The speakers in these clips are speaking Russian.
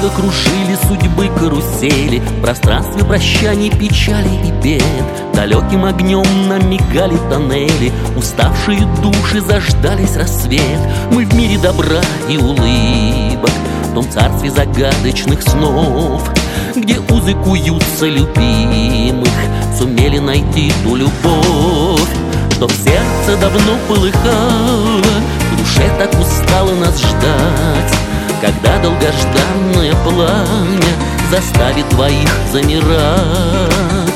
долго кружили судьбы карусели, в пространстве прощаний, печали и бед. Далеким огнем намигали тоннели, уставшие души заждались рассвет. Мы в мире добра и улыбок, в том царстве загадочных снов, где узы куются любимых, сумели найти ту любовь, что в сердце давно полыхало, в душе так устало нас ждать, когда долгожданное пламя заставит двоих замирать.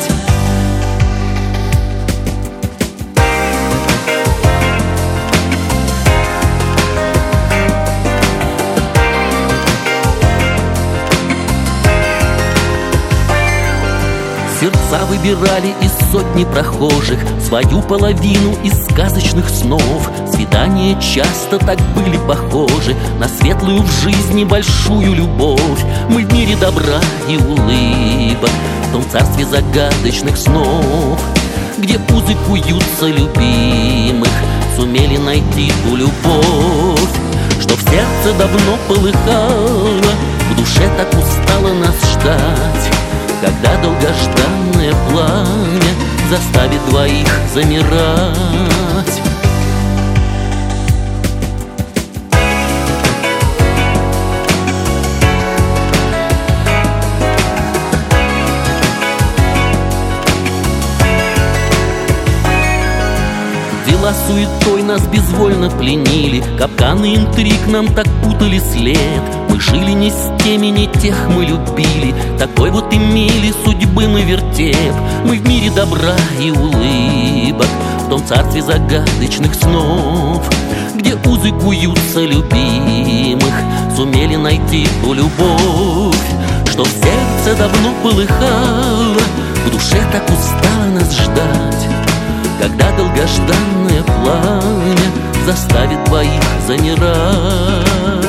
Сердца выбирали из сотни прохожих свою половину из сказочных снов. Свидания часто так были похожи на светлую в жизни большую любовь. Мы в мире добра и улыбок, в том царстве загадочных снов, где узы куются любимых, сумели найти ту любовь, что в сердце давно полыхало, в душе так устало нас ждать, когда долгожданное пламя заставит двоих замирать. Дела суетой нас безвольно пленили, капканы интриг нам так путали след. Мы жили не с теми, не тех мы любили, такой вот имели судьбы мы вертеп. Мы в мире добра и улыбок, в том царстве загадочных снов, где узы куются любимых, сумели найти ту любовь, что в сердце давно полыхало, в душе так устало нас ждать, когда долгожданное пламя заставит двоих замирать.